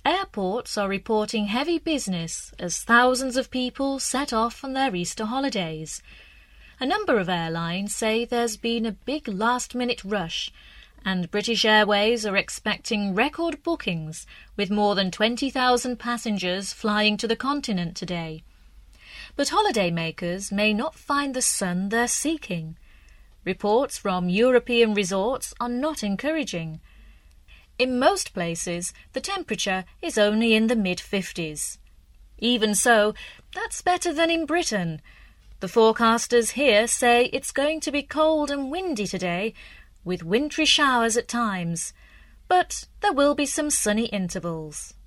Airports are reporting heavy business as thousands of people set off on their Easter holidays. A number of airlines say there's been a big last-minute rush, and British Airways are expecting record bookings with more than 20,000 passengers flying to the continent today. But holidaymakers may not find the sun they're seeking. Reports from European resorts are not encouraging. In most places, the temperature is only in the mid-50s. Even so, that's better than in Britain. The forecasters here say it's going to be cold and windy today, with wintry showers at times, but there will be some sunny intervals.